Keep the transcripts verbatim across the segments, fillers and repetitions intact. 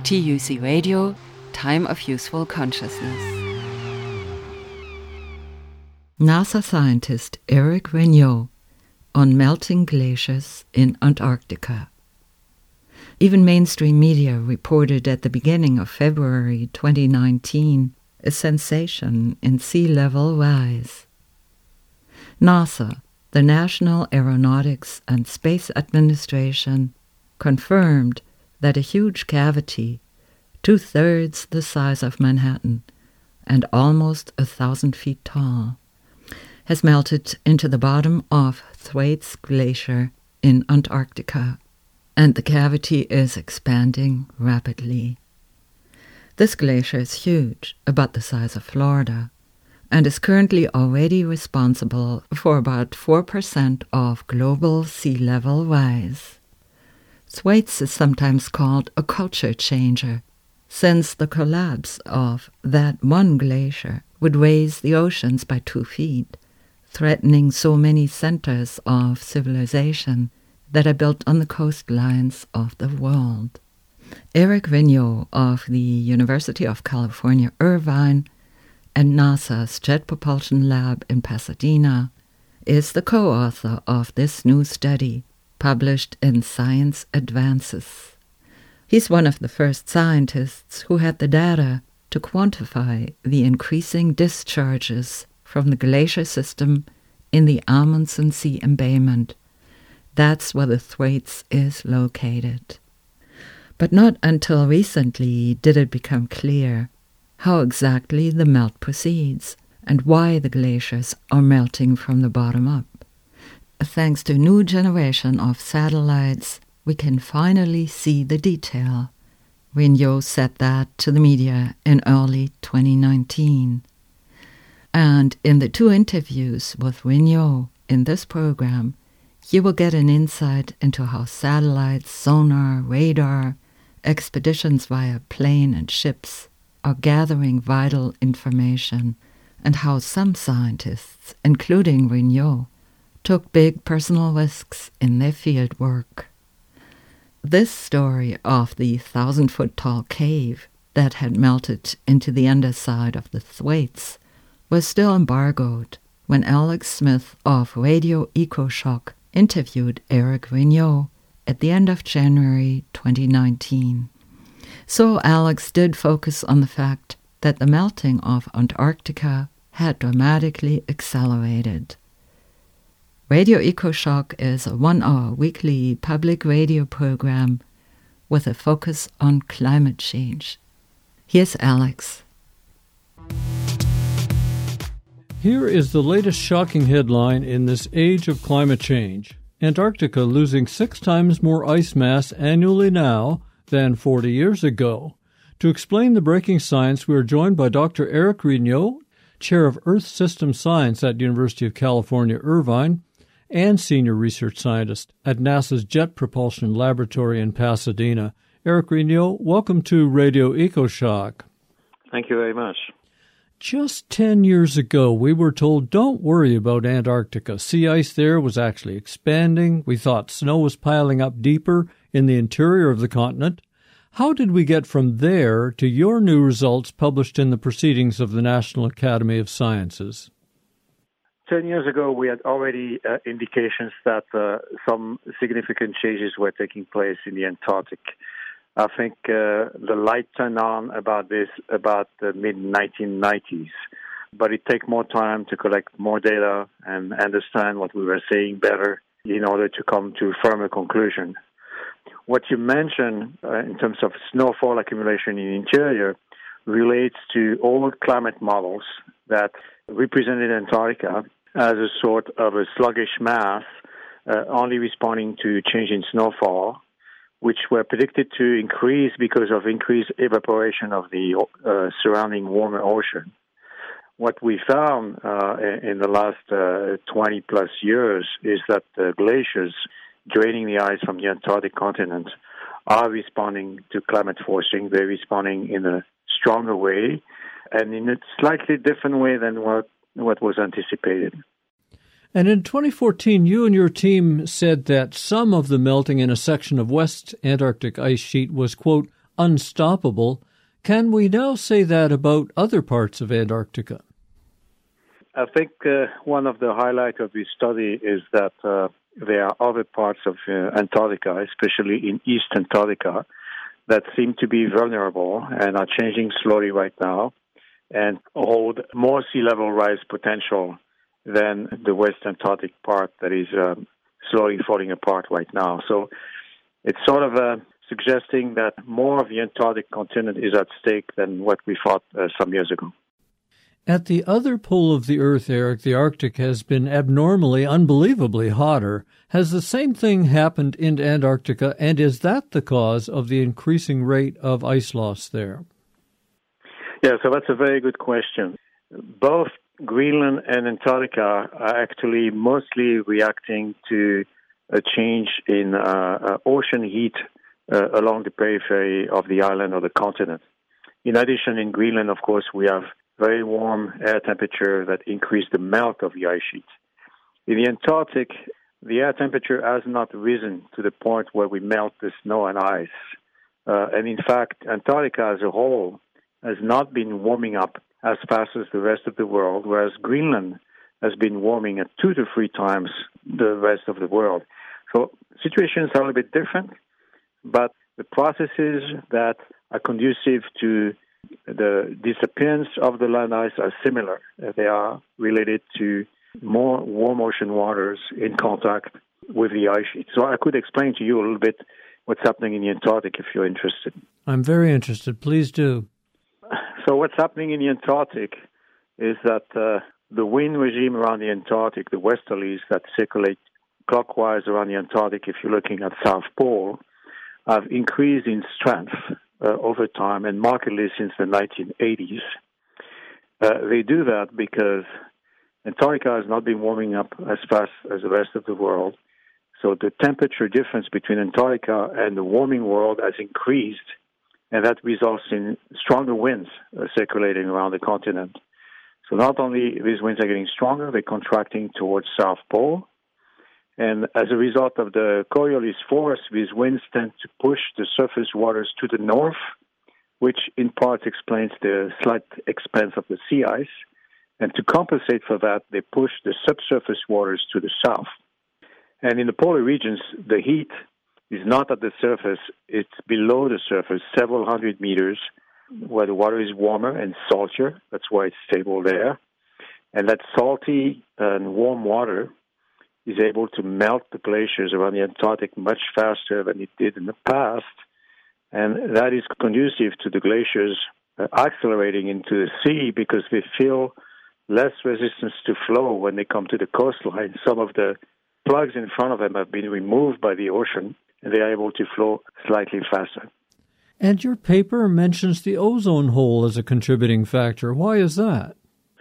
T U C Radio, Time of Useful Consciousness. NASA scientist Eric Regnault on melting glaciers in Antarctica. Even mainstream media reported at the beginning of February twenty nineteen a sensation in sea level rise. NASA, the National Aeronautics and Space Administration, confirmed that a huge cavity, two-thirds the size of Manhattan and almost a thousand feet tall, has melted into the bottom of Thwaites Glacier in Antarctica, and the cavity is expanding rapidly. This glacier is huge, about the size of Florida, and is currently already responsible for about four percent of global sea level rise. Thwaites is sometimes called a culture changer, since the collapse of that one glacier would raise the oceans by two feet, threatening so many centers of civilization that are built on the coastlines of the world. Eric Regnault of the University of California, Irvine, and NASA's Jet Propulsion Lab in Pasadena is the co-author of this new study, published in Science Advances. He's one of the first scientists who had the data to quantify the increasing discharges from the glacier system in the Amundsen Sea embayment. That's where the Thwaites is located. But not until recently did it become clear how exactly the melt proceeds and why the glaciers are melting from the bottom up. Thanks to a new generation of satellites, we can finally see the detail. Regnault said that to the media in early twenty nineteen. And in the two interviews with Regnault in this program, you will get an insight into how satellites, sonar, radar, expeditions via plane and ships are gathering vital information, and how some scientists, including Regnault, took big personal risks in their field work. This story of the thousand-foot-tall cave that had melted into the underside of the Thwaites was still embargoed when Alex Smith of Radio EcoShock interviewed Eric Regnault at the end of January twenty nineteen. So Alex did focus on the fact that the melting of Antarctica had dramatically accelerated. Radio EcoShock is a one-hour weekly public radio program with a focus on climate change. Here's Alex. Here is the latest shocking headline in this age of climate change. Antarctica losing six times more ice mass annually now than forty years ago. To explain the breaking science, we are joined by Doctor Eric Regnault, Chair of Earth System Science at University of California, Irvine, and Senior Research Scientist at NASA's Jet Propulsion Laboratory in Pasadena. Eric Regnault, welcome to Radio EcoShock. Thank you very much. Just ten years ago, we were told, don't worry about Antarctica. Sea ice there was actually expanding. We thought snow was piling up deeper in the interior of the continent. How did we get from there to your new results published in the Proceedings of the National Academy of Sciences? Ten years ago, we had already uh, indications that uh, some significant changes were taking place in the Antarctic. I think uh, the light turned on about this about the mid nineteen nineties, but it takes more time to collect more data and understand what we were saying better in order to come to a firmer conclusion. What you mentioned uh, in terms of snowfall accumulation in the interior relates to old climate models that represented Antarctica as a sort of a sluggish mass, uh, only responding to change in snowfall, which were predicted to increase because of increased evaporation of the uh, surrounding warmer ocean. What we found uh, in the last uh, twenty plus years is that the glaciers draining the ice from the Antarctic continent are responding to climate forcing. They're responding in a stronger way and in a slightly different way than what, what was anticipated. And in twenty fourteen, you and your team said that some of the melting in a section of West Antarctic ice sheet was, quote, unstoppable. Can we now say that about other parts of Antarctica? I think uh, one of the highlights of this study is that uh, there are other parts of uh, Antarctica, especially in East Antarctica, that seem to be vulnerable and are changing slowly right now and hold more sea level rise potential than the West Antarctic part that is um, slowly falling apart right now. So it's sort of uh, suggesting that more of the Antarctic continent is at stake than what we thought uh, some years ago. At the other pole of the Earth, Eric, the Arctic has been abnormally, unbelievably hotter. Has the same thing happened in Antarctica, and is that the cause of the increasing rate of ice loss there? Yeah, so that's a very good question. Both Greenland and Antarctica are actually mostly reacting to a change in uh, uh, ocean heat uh, along the periphery of the island or the continent. In addition, in Greenland, of course, we have very warm air temperature that increased the melt of the ice sheet. In the Antarctic, the air temperature has not risen to the point where we melt the snow and ice. Uh, and in fact, Antarctica as a whole has not been warming up as fast as the rest of the world, whereas Greenland has been warming at two to three times the rest of the world. So situations are a little bit different, but the processes that are conducive to the disappearance of the land ice are similar. They are related to more warm ocean waters in contact with the ice sheet. So I could explain to you a little bit what's happening in the Antarctic if you're interested. I'm very interested. Please do. So what's happening in the Antarctic is that uh, the wind regime around the Antarctic, the westerlies that circulate clockwise around the Antarctic, if you're looking at South Pole, have increased in strength Uh, over time and markedly since the nineteen eighties. Uh, they do that because Antarctica has not been warming up as fast as the rest of the world. So the temperature difference between Antarctica and the warming world has increased, and that results in stronger winds uh, circulating around the continent. So not only these winds are getting stronger, they're contracting towards South Pole. And as a result of the Coriolis force, these winds tend to push the surface waters to the north, which in part explains the slight expanse of the sea ice. And to compensate for that, they push the subsurface waters to the south. And in the polar regions, the heat is not at the surface, it's below the surface, several hundred meters, where the water is warmer and saltier. That's why it's stable there. And that salty and warm water is able to melt the glaciers around the Antarctic much faster than it did in the past. And that is conducive to the glaciers uh, accelerating into the sea because they feel less resistance to flow when they come to the coastline. Some of the plugs in front of them have been removed by the ocean, and they are able to flow slightly faster. And your paper mentions the ozone hole as a contributing factor. Why is that?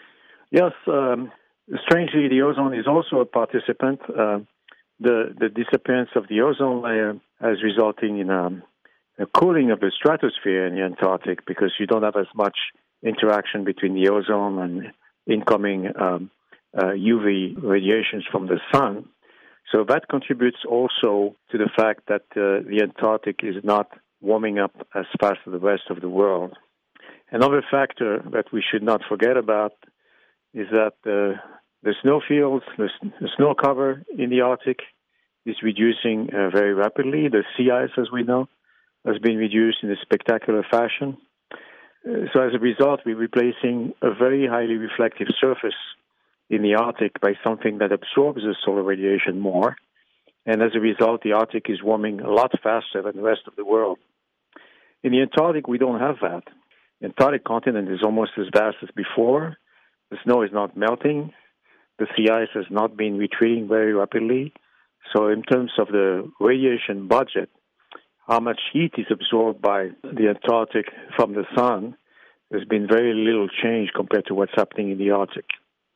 Yes, um, strangely, the ozone is also a participant. Uh, the, the disappearance of the ozone layer is resulting in um, a cooling of the stratosphere in the Antarctic because you don't have as much interaction between the ozone and incoming um, uh, U V radiations from the sun. So that contributes also to the fact that uh, the Antarctic is not warming up as fast as the rest of the world. Another factor that we should not forget about is that uh, the snowfields, the, the snow cover in the Arctic is reducing uh, very rapidly. The sea ice, as we know, has been reduced in a spectacular fashion. Uh, so as a result, we're replacing a very highly reflective surface in the Arctic by something that absorbs the solar radiation more. And as a result, the Arctic is warming a lot faster than the rest of the world. In the Antarctic, we don't have that. The Antarctic continent is almost as vast as before. The snow is not melting. The sea ice has not been retreating very rapidly. So in terms of the radiation budget, how much heat is absorbed by the Antarctic from the sun, there's been very little change compared to what's happening in the Arctic.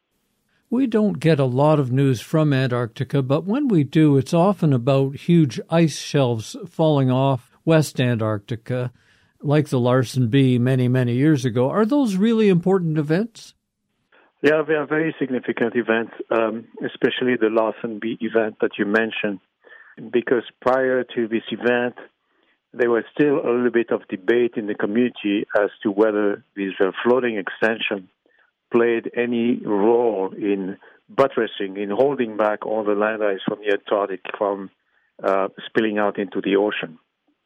We don't get a lot of news from Antarctica, but when we do, it's often about huge ice shelves falling off West Antarctica, like the Larsen B many, many years ago. Are those really important events? Yeah, they are very significant events, um, especially the Larsen B event that you mentioned, because prior to this event, there was still a little bit of debate in the community as to whether this uh, floating extension played any role in buttressing, in holding back all the land ice from the Antarctic from uh, spilling out into the ocean.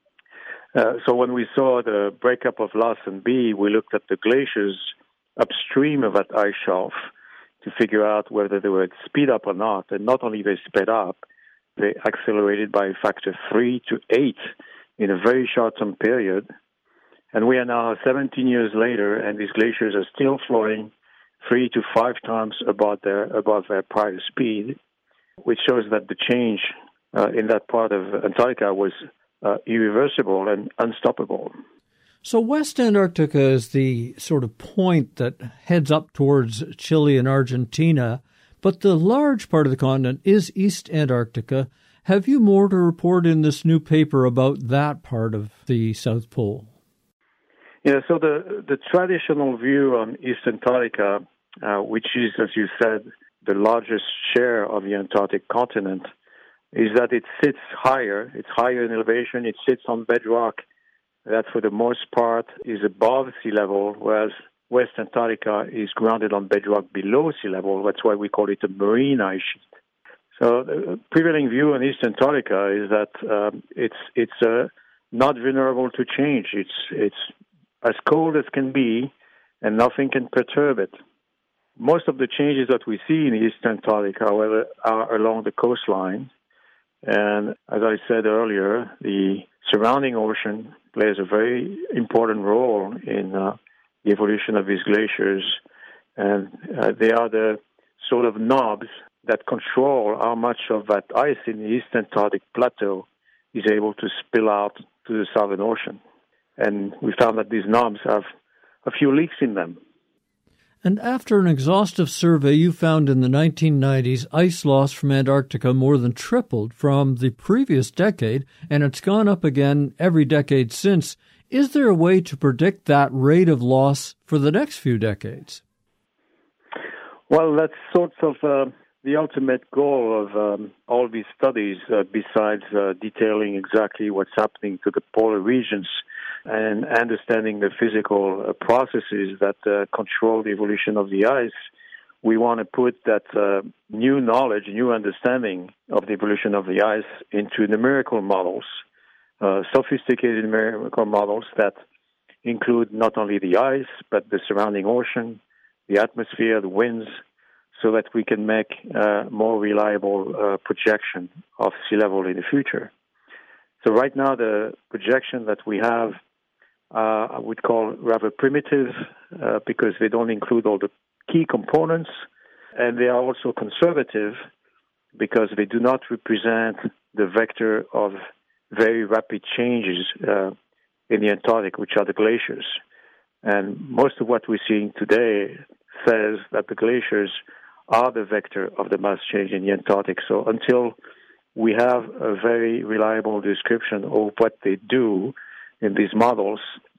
Uh, so when we saw the breakup of Larsen B, we looked at the glaciers upstream of that ice shelf to figure out whether they would speed up or not. And not only they sped up, they accelerated by a factor three to eight in a very short-term period. And we are now seventeen years later, and these glaciers are still flowing three to five times above their above their prior speed, which shows that the change uh, in that part of Antarctica was uh, irreversible and unstoppable. So West Antarctica is the sort of point that heads up towards Chile and Argentina, but the large part of the continent is East Antarctica. Have you more to report in this new paper about that part of the South Pole? Yeah, so the, the traditional view on East Antarctica, uh, which is, as you said, the largest share of the Antarctic continent, is that it sits higher. It's higher in elevation. It sits on bedrock that, for the most part, is above sea level, whereas West Antarctica is grounded on bedrock below sea level. That's why we call it a marine ice sheet. So the prevailing view on East Antarctica is that um, it's it's uh, not vulnerable to change. It's it's as cold as can be, and nothing can perturb it. Most of the changes that we see in East Antarctica, however, are along the coastline. And as I said earlier, the surrounding ocean plays a very important role in uh, the evolution of these glaciers. And uh, they are the sort of knobs that control how much of that ice in the East Antarctic plateau is able to spill out to the Southern Ocean. And we found that these knobs have a few leaks in them. And after an exhaustive survey, you found in the nineteen nineties ice loss from Antarctica more than tripled from the previous decade, and it's gone up again every decade since. Is there a way to predict that rate of loss for the next few decades? Well, that's sort of uh, the ultimate goal of um, all these studies, uh, besides uh, detailing exactly what's happening to the polar regions and understanding the physical uh, processes that uh, control the evolution of the ice. We want to put that uh, new knowledge, new understanding of the evolution of the ice into numerical models, uh, sophisticated numerical models that include not only the ice, but the surrounding ocean, the atmosphere, the winds, so that we can make uh, more reliable uh, projection of sea level in the future. So right now, the projection that we have, uh, I would call rather primitive, uh, because they don't include all the key components, and they are also conservative because they do not represent the vector of very rapid changes uh, in the Antarctic, which are the glaciers. And most of what we're seeing today says that the glaciers are the vector of the mass change in the Antarctic. So until we have a very reliable description of what they do in these models,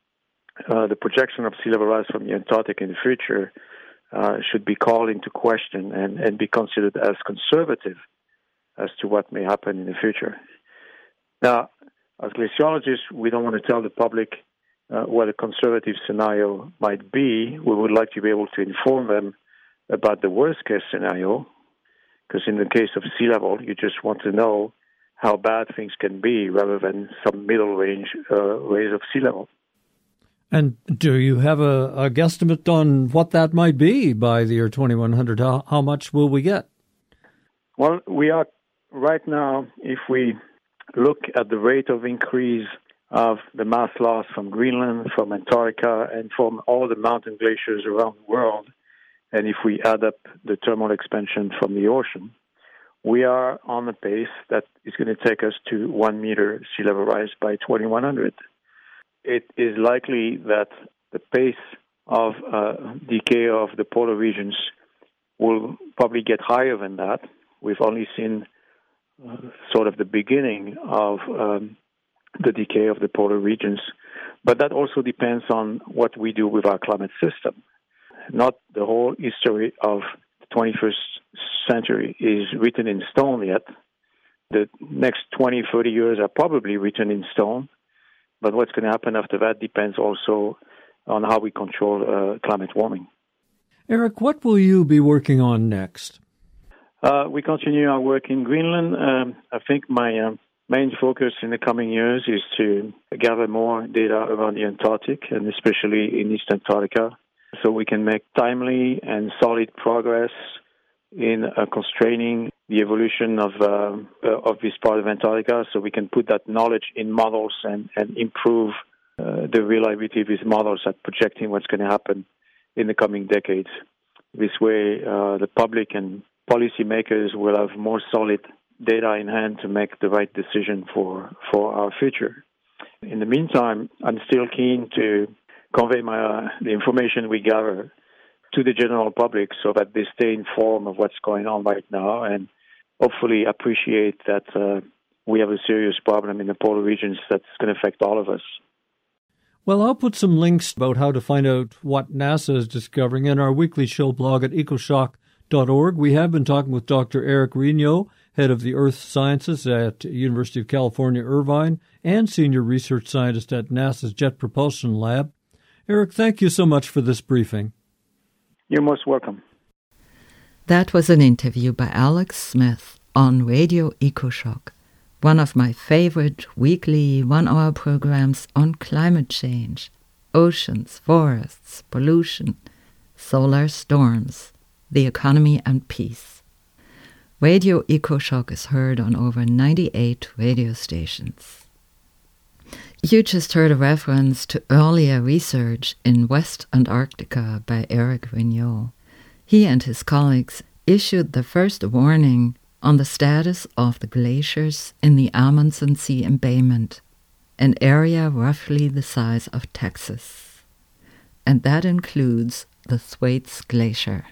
uh, the projection of sea level rise from the Antarctic in the future uh, should be called into question and, and be considered as conservative as to what may happen in the future. Now, as glaciologists, we don't want to tell the public uh, what a conservative scenario might be. We would like to be able to inform them about the worst-case scenario, because in the case of sea level, you just want to know how bad things can be rather than some middle range uh, raise of sea level. And do you have a, a guesstimate on what that might be by the year twenty-one hundred? How, how much will we get? Well, we are right now, if we look at the rate of increase of the mass loss from Greenland, from Antarctica, and from all the mountain glaciers around the world, and if we add up the thermal expansion from the ocean, we are on a pace that is going to take us to one meter sea level rise by twenty-one hundred. It is likely that the pace of uh, decay of the polar regions will probably get higher than that. We've only seen uh, sort of the beginning of um, the decay of the polar regions, but that also depends on what we do with our climate system. Not the whole history of the twenty-first century is written in stone yet. The next twenty, thirty years are probably written in stone. But what's going to happen after that depends also on how we control uh, climate warming. Eric, what will you be working on next? Uh, we continue our work in Greenland. Um, I think my uh, main focus in the coming years is to gather more data around the Antarctic, and especially in East Antarctica, so we can make timely and solid progress in uh, constraining the evolution of uh, uh, of this part of Antarctica, so we can put that knowledge in models and, and improve uh, the reliability of these models at projecting what's going to happen in the coming decades. This way, uh, the public and policymakers will have more solid data in hand to make the right decision for, for our future. In the meantime, I'm still keen to convey my uh, the information we gather to the general public so that they stay informed of what's going on right now and hopefully appreciate that uh, we have a serious problem in the polar regions that's going to affect all of us. Well, I'll put some links about how to find out what NASA is discovering in our weekly show blog at ecoshock dot org. We have been talking with Doctor Eric Regnault, head of the Earth Sciences at University of California, Irvine, and senior research scientist at NASA's Jet Propulsion Lab. Eric, thank you so much for this briefing. You're most welcome. That was an interview by Alex Smith on Radio EcoShock, one of my favorite weekly one-hour programs on climate change, oceans, forests, pollution, solar storms, the economy and peace. Radio EcoShock is heard on over ninety-eight radio stations. You just heard a reference to earlier research in West Antarctica by Eric Regnault. He and his colleagues issued the first warning on the status of the glaciers in the Amundsen Sea embayment, an area roughly the size of Texas. And that includes the Thwaites Glacier.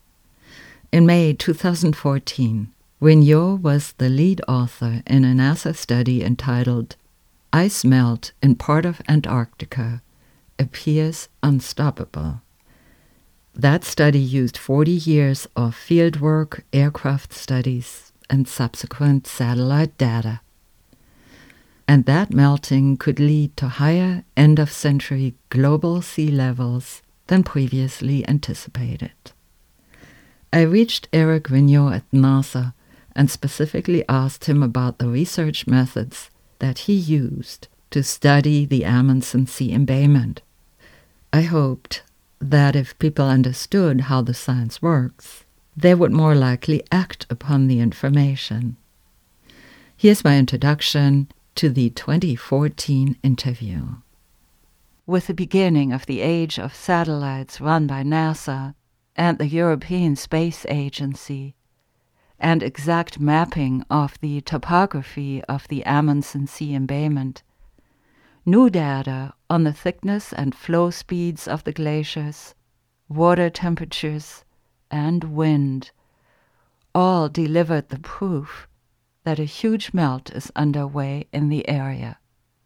In May two thousand fourteen, Regnault was the lead author in a NASA study entitled Ice Melt in Part of Antarctica Appears Unstoppable. That study used forty years of fieldwork, aircraft studies, and subsequent satellite data. And that melting could lead to higher end-of-century global sea levels than previously anticipated. I reached Eric Regnault at NASA and specifically asked him about the research methods that he used to study the Amundsen Sea embayment. I hoped that if people understood how the science works, they would more likely act upon the information. Here's my introduction to the twenty fourteen interview. With the beginning of the age of satellites run by NASA and the European Space Agency, and exact mapping of the topography of the Amundsen Sea embayment, new data on the thickness and flow speeds of the glaciers, water temperatures, and wind all delivered the proof that a huge melt is underway in the area.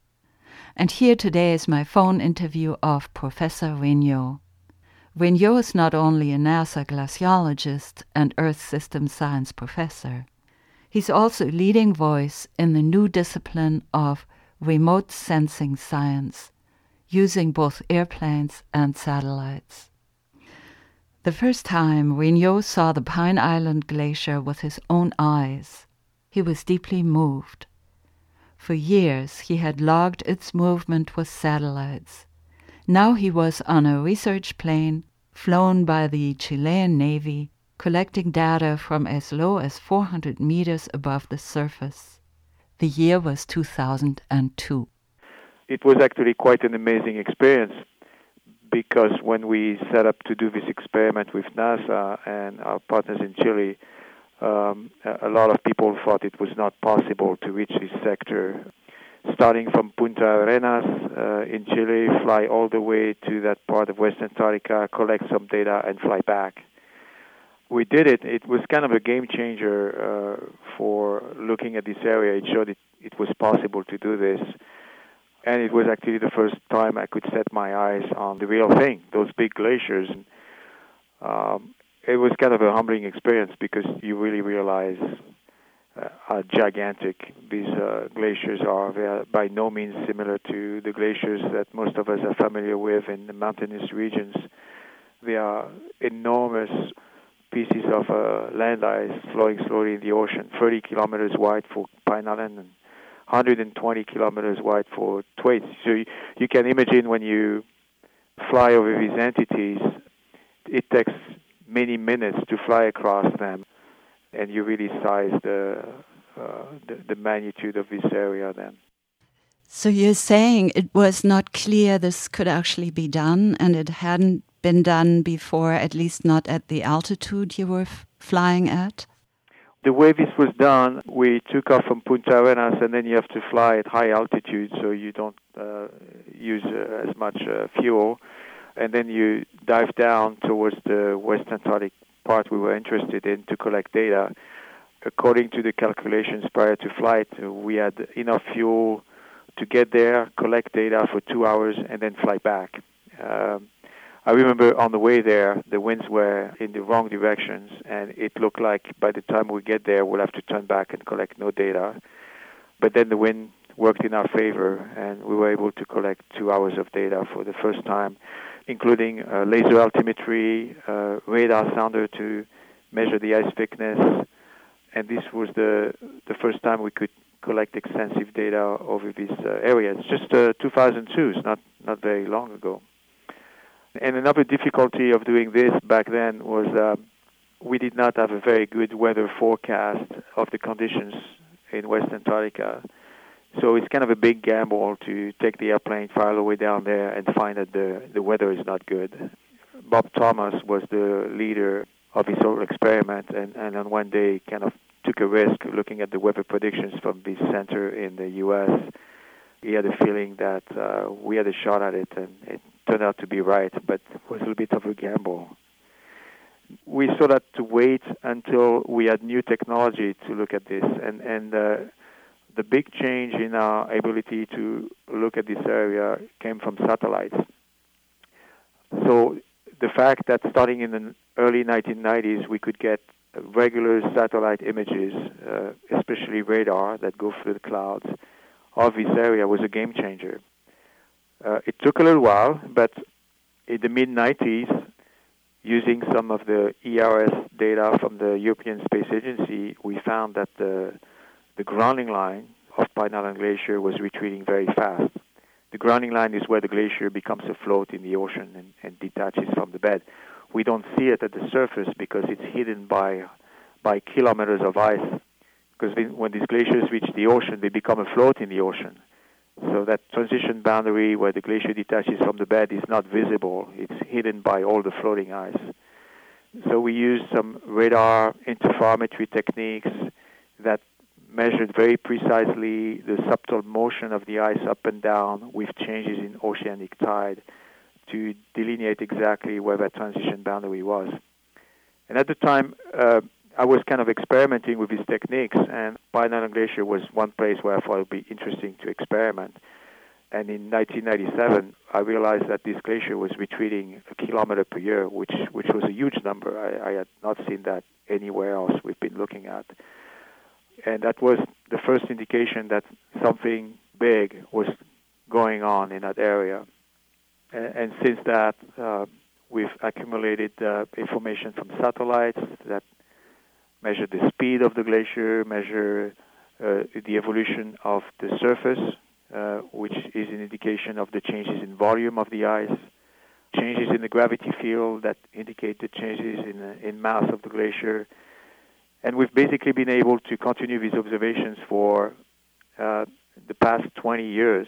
And here today is my phone interview of Professor Regnault. Regnault is not only a NASA glaciologist and Earth System Science professor, he's also a leading voice in the new discipline of remote sensing science, using both airplanes and satellites. The first time Regnault saw the Pine Island Glacier with his own eyes, he was deeply moved. For years he had logged its movement with satellites. Now he was on a research plane flown by the Chilean Navy, collecting data from as low as four hundred meters above the surface. The year was two thousand two. It was actually quite an amazing experience, because when we set up to do this experiment with NASA and our partners in Chile, um, a lot of people thought it was not possible to reach this sector. Starting from Punta Arenas uh, in Chile, fly all the way to that part of West Antarctica, collect some data, and fly back. We did it. It was kind of a game changer uh, for looking at this area. It showed it, it was possible to do this. And it was actually the first time I could set my eyes on the real thing, those big glaciers. Um, it was kind of a humbling experience, because you really realize uh, are gigantic. These uh, glaciers are they are by no means similar to the glaciers that most of us are familiar with in the mountainous regions. They are enormous pieces of uh, land ice flowing slowly in the ocean, thirty kilometers wide for Pine Island and one hundred twenty kilometers wide for Thwaites. So you, you can imagine when you fly over these entities, it takes many minutes to fly across them, and you really size the, uh, the, the magnitude of this area then. So you're saying it was not clear this could actually be done, and it hadn't been done before, at least not at the altitude you were f- flying at? The way this was done, we took off from Punta Arenas, and then you have to fly at high altitude, so you don't uh, use uh, as much uh, fuel. And then you dive down towards the West Antarctic part we were interested in to collect data. According to the calculations prior to flight, we had enough fuel to get there, collect data for two hours, and then fly back. Um, I remember on the way there, the winds were in the wrong directions, and it looked like by the time we get there, we'll have to turn back and collect no data. But then the wind worked in our favor, and we were able to collect two hours of data for the first time, including uh, laser altimetry, uh, radar sounder to measure the ice thickness. And this was the the first time we could collect extensive data over this uh, area. It's just uh, two thousand two, it's not, not very long ago. And another difficulty of doing this back then was uh, we did not have a very good weather forecast of the conditions in West Antarctica. So it's kind of a big gamble to take the airplane far away down there and find that the, the weather is not good. Bob Thomas was the leader of his whole experiment, and, and on one day kind of took a risk looking at the weather predictions from this center in the U S. He had a feeling that uh, we had a shot at it, and it turned out to be right, but it was a little bit of a gamble. We sort of had to wait until we had new technology to look at this, and, and uh, the big change in our ability to look at this area came from satellites. So the fact that starting in the early nineteen nineties, we could get regular satellite images, uh, especially radar that go through the clouds, of this area was a game changer. Uh, it took a little while, but in the mid nineties, using some of the E R S data from the European Space Agency, we found that the the grounding line of Pine Island Glacier was retreating very fast. The grounding line is where the glacier becomes a float in the ocean and, and detaches from the bed. We don't see it at the surface because it's hidden by by kilometers of ice. Because when these glaciers reach the ocean, they become a float in the ocean. So that transition boundary where the glacier detaches from the bed is not visible. It's hidden by all the floating ice. So we used some radar interferometry techniques that measured very precisely the subtle motion of the ice up and down with changes in oceanic tide to delineate exactly where that transition boundary was. And at the time, uh, I was kind of experimenting with these techniques, and Pine Island Glacier was one place where I thought it would be interesting to experiment. And in nineteen ninety-seven, I realized that this glacier was retreating a kilometer per year, which which was a huge number. I, I had not seen that anywhere else we've been looking at. And that was the first indication that something big was going on in that area. And, and since that, uh, we've accumulated uh, information from satellites that measure the speed of the glacier, measure uh, the evolution of the surface, uh, which is an indication of the changes in volume of the ice, changes in the gravity field that indicate the changes in, uh, in mass of the glacier. And we've basically been able to continue these observations for uh, the past twenty years.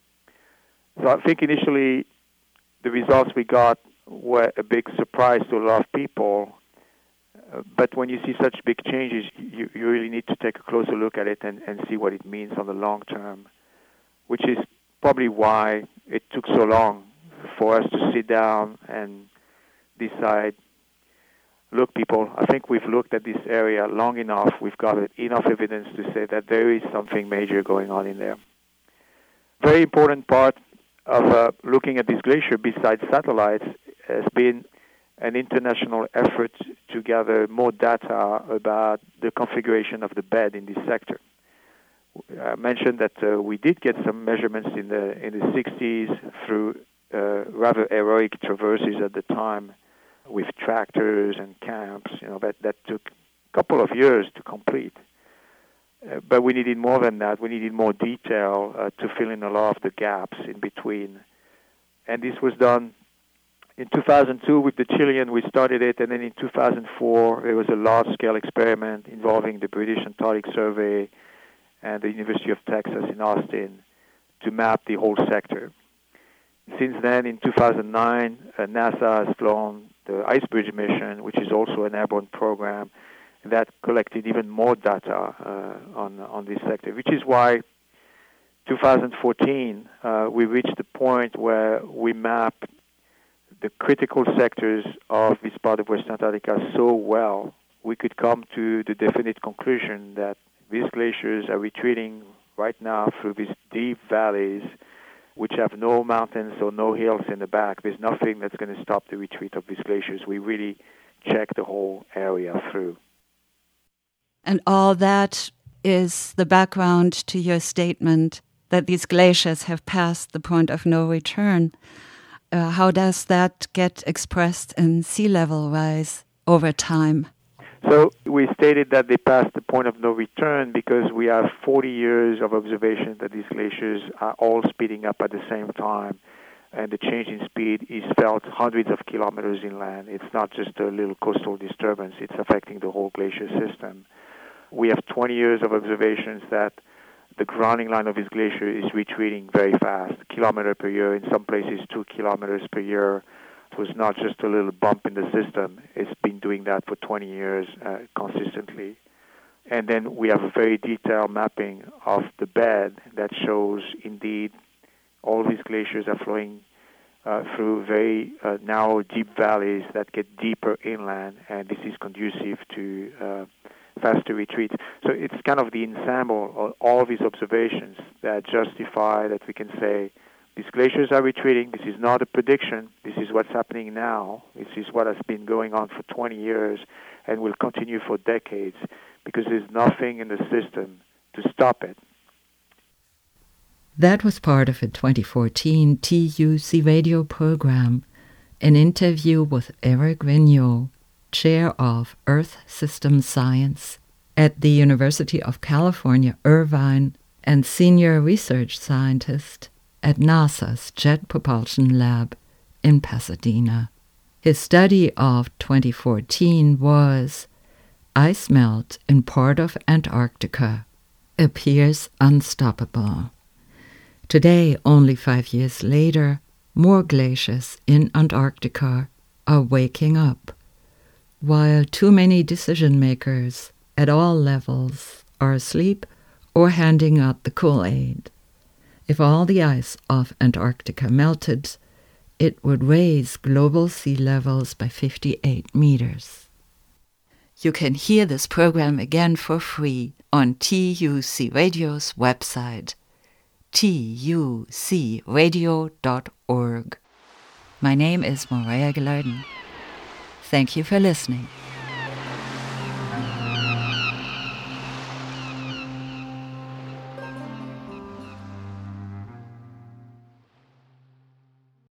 So I think initially the results we got were a big surprise to a lot of people. Uh, but when you see such big changes, you, you really need to take a closer look at it and, and see what it means on the long term, which is probably why it took so long for us to sit down and decide, look, people, I think we've looked at this area long enough. We've got enough evidence to say that there is something major going on in there. Very important part of uh, looking at this glacier, besides satellites, has been an international effort to gather more data about the configuration of the bed in this sector. I mentioned that uh, we did get some measurements in the in the sixties through uh, rather heroic traverses at the time with tractors and camps. You know, that, that took a couple of years to complete. Uh, but we needed more than that. We needed more detail uh, to fill in a lot of the gaps in between. And this was done in two thousand two with the Chilean. We started it, and then in two thousand four there was a large-scale experiment involving the British Antarctic Survey and the University of Texas in Austin to map the whole sector. Since then, in two thousand nine, uh, NASA has flown the IceBridge mission, which is also an airborne program, that collected even more data uh, on on this sector, which is why two thousand fourteen uh, we reached the point where we mapped the critical sectors of this part of West Antarctica so well, we could come to the definite conclusion that these glaciers are retreating right now through these deep valleys which have no mountains or no hills in the back. There's nothing that's going to stop the retreat of these glaciers. We really checked the whole area through. And all that is the background to your statement that these glaciers have passed the point of no return. Uh, how does that get expressed in sea level rise over time? So we stated that they passed the point of no return because we have forty years of observation that these glaciers are all speeding up at the same time, and the change in speed is felt hundreds of kilometers inland. It's not just a little coastal disturbance, it's affecting the whole glacier system. We have twenty years of observations that the grounding line of this glacier is retreating very fast, kilometer per year, in some places two kilometers per year. It was not just a little bump in the system. It's been doing that for twenty years uh, consistently. And then we have a very detailed mapping of the bed that shows indeed all these glaciers are flowing uh, through very uh, narrow, deep valleys that get deeper inland, and this is conducive to uh, faster retreat. So it's kind of the ensemble of all these observations that justify that we can say these glaciers are retreating. This is not a prediction. This is what's happening now. This is what has been going on for twenty years and will continue for decades because there's nothing in the system to stop it. That was part of a twenty fourteen T U C radio program, an interview with Eric Regnault, Chair of Earth System Science at the University of California, Irvine, and Senior Research Scientist at NASA's Jet Propulsion Lab in Pasadena. His study of twenty fourteen was Ice Melt in Part of Antarctica Appears Unstoppable. Today, only five years later, more glaciers in Antarctica are waking up, while too many decision-makers at all levels are asleep or handing out the Kool-Aid. If all the ice off Antarctica melted, it would raise global sea levels by fifty-eight meters. You can hear this program again for free on T U C Radio's website, T U C radio dot org. My name is Morea Gilardin. Thank you for listening.